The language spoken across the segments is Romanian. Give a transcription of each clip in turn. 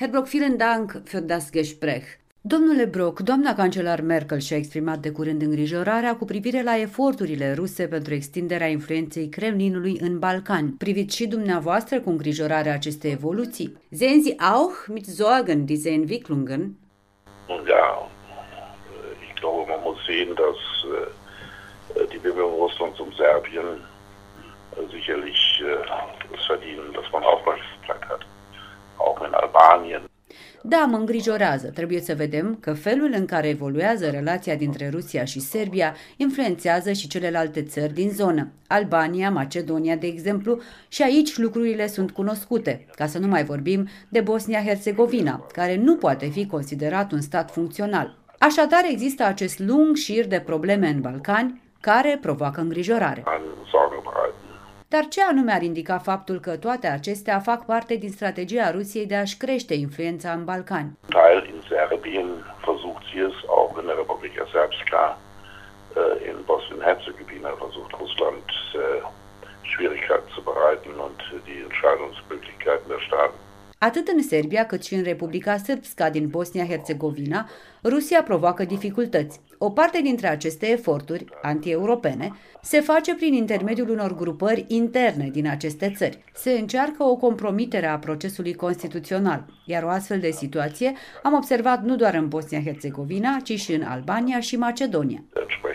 Herr Brok, vielen Dank für das Gespräch. Domnule Brok, doamna cancelar Merkel și-a exprimat de curând îngrijorarea cu privire la eforturile ruse pentru extinderea influenței Kremlinului în Balcani. Priviți și dumneavoastră cu îngrijorare aceste evoluții? Sehen Sie auch mit Sorgen diese Entwicklungen? Ja, ich glaube, man muss sehen, dass die Bemühungen Russlands um Serbien sicherlich es verdienen, dass man Aufmerksamkeit hat. Auch in Albanien. Da, mă îngrijorează. Trebuie să vedem că felul în care evoluează relația dintre Rusia și Serbia influențează și celelalte țări din zonă. Albania, Macedonia, de exemplu, și aici lucrurile sunt cunoscute, ca să nu mai vorbim de Bosnia-Herzegovina, care nu poate fi considerat un stat funcțional. Așadar, există acest lung șir de probleme în Balcani care provoacă îngrijorare. Dar ce anume ar indica faptul că toate acestea fac parte din strategia Rusiei de a-și crește influența în Balcani? Teil in Serbien versucht sie es, auch in der Republika Srpska, in Bosnien-Herzegowina versucht Russland Schwierigkeiten zu bereiten und die Entscheidungsmöglichkeiten der Staaten. Atât în Serbia cât și în Republica Srpska din Bosnia-Herzegovina, Rusia provoacă dificultăți. O parte dintre aceste eforturi anti-europene se face prin intermediul unor grupări interne din aceste țări. Se încearcă o compromitere a procesului constituțional, iar o astfel de situație am observat nu doar în Bosnia-Herzegovina, ci și în Albania și Macedonia.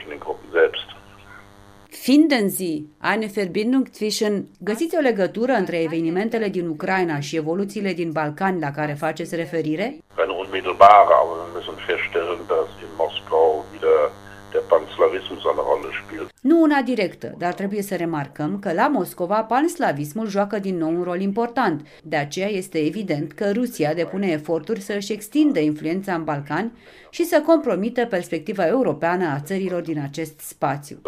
Finden Sie eine Verbindung zwischen... Găsiți o legătură între evenimentele din Ucraina și evoluțiile din Balcani la care faceți referire? Eine unmittelbare, aber wir müssen feststellen, dass in Moskau wieder der Panslavismus eine Rolle spielt. Nu una directă, dar trebuie să remarcăm că la Moscova panslavismul joacă din nou un rol important. De aceea este evident că Rusia depune eforturi să își extindă influența în Balcani și să compromită perspectiva europeană a țărilor din acest spațiu.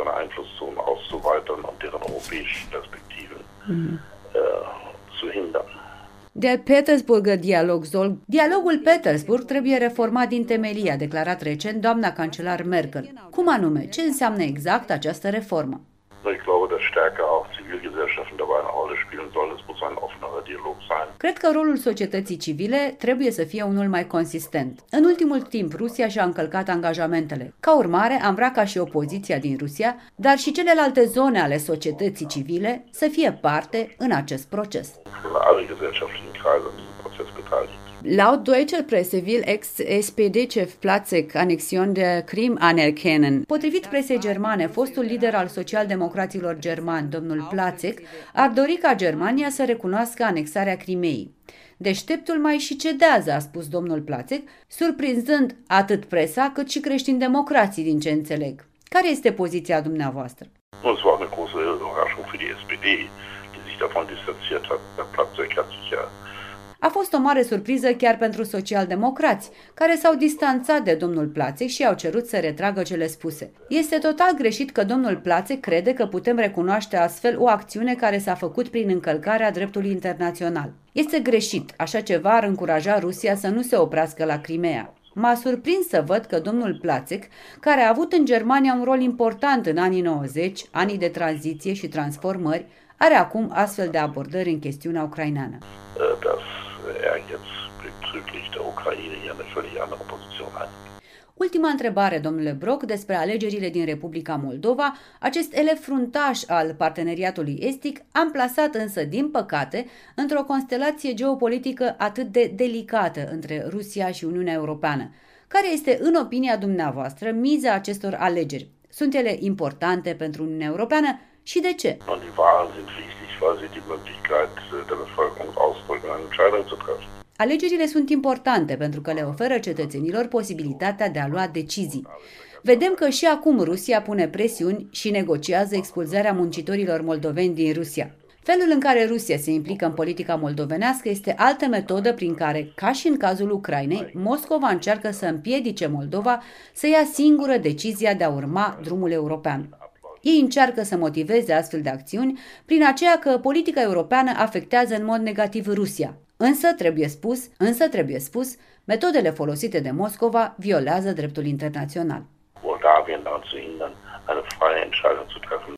Der Petersburger Dialog soll... Dialogul Petersburg trebuie reformat din temelie, a declarat recent doamna cancelar Merkel. Cum anume? Ce înseamnă exact această reformă? Ich glaube, dass stärker auch Zivilgesellschaften dabei eine Rolle spielen sollen. Es muss ein offenerer Dialog sein. Cred că rolul societății civile trebuie să fie unul mai consistent. În ultimul timp, Rusia și-a încălcat angajamentele. Ca urmare, am vrea ca și opoziția din Rusia, dar și celelalte zone ale societății civile să fie parte în acest proces. Alle gesellschaftlichen Kreise an diesem Prozess beteiligt. Laut deutscher Presse will Ex-SPD-Chef Platzek Annexion der Krim anerkennen. Potrivit presei germane, fostul lider al socialdemocraților germani, domnul Platzek, ar dori ca Germania să recunoască anexarea Crimeei. Deșteptul mai și cedează, a spus domnul Platzek, surprinzând atât presa cât și creștini-democrații, din ce înțeleg. Care este poziția dumneavoastră? Es war eine große Überraschung für die SPD, die sich davon distanziert hat. Der Platzek hat sich ja... A fost o mare surpriză chiar pentru socialdemocrați, care s-au distanțat de domnul Platzek și au cerut să retragă cele spuse. Este total greșit că domnul Platzek crede că putem recunoaște astfel o acțiune care s-a făcut prin încălcarea dreptului internațional. Este greșit, așa ceva ar încuraja Rusia să nu se oprească la Crimea. M-a surprins să văd că domnul Platzek, care a avut în Germania un rol important în anii 90, anii de tranziție și transformări, are acum astfel de abordări în chestiunea ucraineană. Ultima întrebare, domnule Brok, despre alegerile din Republica Moldova, acest elev fruntaș al parteneriatului estic, amplasat însă, din păcate, într-o constelație geopolitică atât de delicată între Rusia și Uniunea Europeană. Care este, în opinia dumneavoastră, miza acestor alegeri? Sunt ele importante pentru Uniunea Europeană și de ce? Alegerile sunt importante pentru că le oferă cetățenilor posibilitatea de a lua decizii. Vedem că și acum Rusia pune presiuni și negociază expulzarea muncitorilor moldoveni din Rusia. Felul în care Rusia se implică în politica moldovenească este altă metodă prin care, ca și în cazul Ucrainei, Moscova încearcă să împiedice Moldova să ia singură decizia de a urma drumul european. Ei încearcă să motiveze astfel de acțiuni prin aceea că politica europeană afectează în mod negativ Rusia. Însă, trebuie spus, metodele folosite de Moscova violează dreptul internațional.